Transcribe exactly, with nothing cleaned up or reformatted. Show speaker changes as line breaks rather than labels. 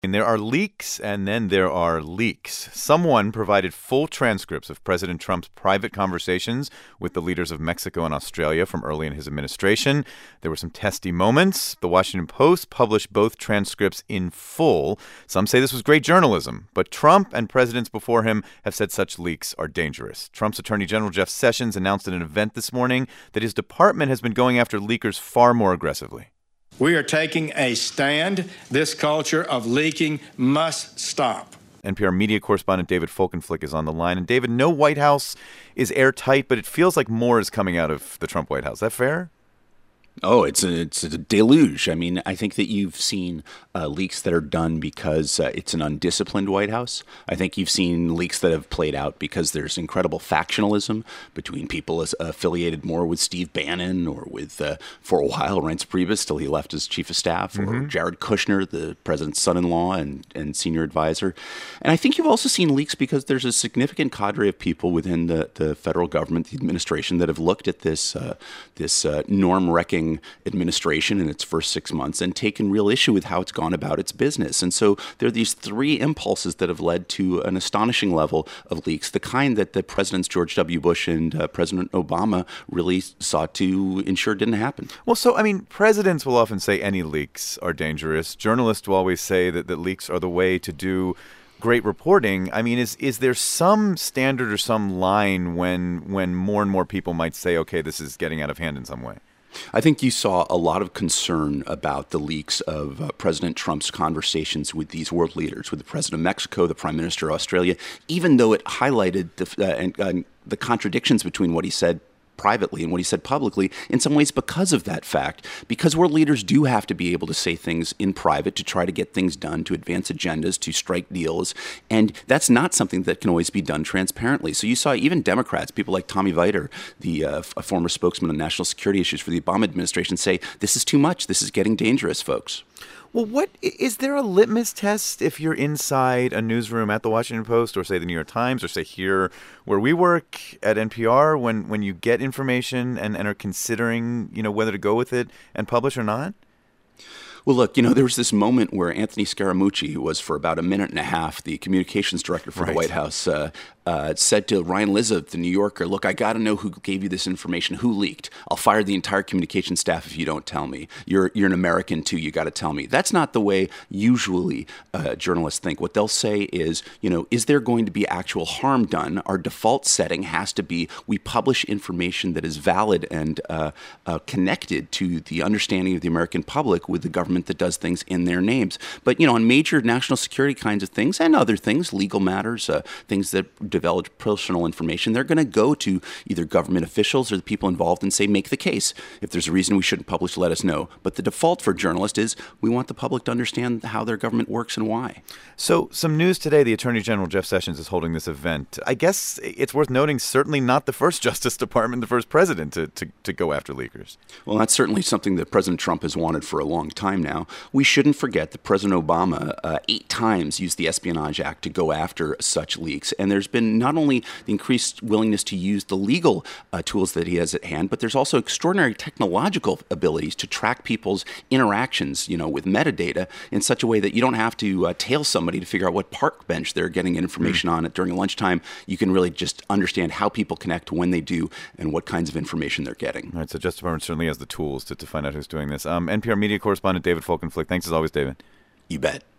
And there are leaks, and then there are leaks. Someone provided full transcripts of President Trump's private conversations with the leaders of Mexico and Australia from early in his administration. There were some testy moments. The Washington Post published both transcripts in full. Some say this was great journalism, but Trump and presidents before him have said such leaks are dangerous. Trump's Attorney General Jeff Sessions announced at an event this morning that his department has been going after leakers far more aggressively.
We are taking a stand. This culture of leaking must stop.
N P R media correspondent David Folkenflik is on the line. And David, no White House is airtight, but it feels like more is coming out of the Trump White House. Is that fair?
Oh, it's a, it's a deluge. I mean, I think that you've seen uh, leaks that are done because uh, it's an undisciplined White House. I think you've seen leaks that have played out because there's incredible factionalism between people as affiliated more with Steve Bannon or with, uh, for a while, Reince Priebus till he left as chief of staff, or mm-hmm. Jared Kushner, the president's son-in-law and, and senior advisor. And I think you've also seen leaks because there's a significant cadre of people within the, the federal government, the administration, that have looked at this, uh, this uh, norm-wrecking administration in its first six months and taken real issue with how it's gone about its business. And so there are these three impulses that have led to an astonishing level of leaks, the kind that the presidents George W. Bush and uh, President Obama really sought to ensure didn't happen.
Well, so, I mean, presidents will often say any leaks are dangerous. Journalists will always say that, that leaks are the way to do great reporting. I mean, is is there some standard or some line when when more and more people might say, okay, this is getting out of hand in some way?
I think you saw a lot of concern about the leaks of uh, President Trump's conversations with these world leaders, with the president of Mexico, the prime minister of Australia, even though it highlighted the, uh, and, uh, the contradictions between what he said privately and what he said publicly, in some ways because of that fact, because world leaders do have to be able to say things in private to try to get things done, to advance agendas, to strike deals. And that's not something that can always be done transparently. So you saw even Democrats, people like Tommy Viter, the uh, a former spokesman on national security issues for the Obama administration, say, this is too much. This is getting dangerous, folks.
Well, what is there a litmus test if you're inside a newsroom at the Washington Post or, say, the New York Times or, say, here where we work at N P R when, when you get information and, and are considering, you know, whether to go with it and publish or not?
Well, look, you know, there was this moment where Anthony Scaramucci, who was for about a minute and a half the communications director for right. the White House, uh, uh, said to Ryan Lizza, the New Yorker, look, I got to know who gave you this information, who leaked. I'll fire the entire communications staff if you don't tell me. You're you're an American, too. You got to tell me. That's not the way usually uh, journalists think. What they'll say is, you know, is there going to be actual harm done? Our default setting has to be we publish information that is valid and uh, uh, connected to the understanding of the American public with the government that does things in their names. But, you know, on major national security kinds of things and other things, legal matters, uh, things that develop personal information, they're going to go to either government officials or the people involved and say, make the case. If there's a reason we shouldn't publish, let us know. But the default for journalists is we want the public to understand how their government works and why.
So some news today, the Attorney General Jeff Sessions is holding this event. I guess it's worth noting, certainly not the first Justice Department, the first president to, to, to go after leakers.
Well, that's certainly something that President Trump has wanted for a long time now. We shouldn't forget that President Obama uh, eight times used the Espionage Act to go after such leaks. And there's been not only the increased willingness to use the legal uh, tools that he has at hand, but there's also extraordinary technological abilities to track people's interactions, you know, with metadata in such a way that you don't have to uh, tail somebody to figure out what park bench they're getting information mm. on it during lunchtime. You can really just understand how people connect, when they do, and what kinds of information they're getting.
All right, so Justice Department certainly has the tools to, to find out who's doing this. Um, N P R media correspondent David Folkenflik. Thanks as always, David.
You bet.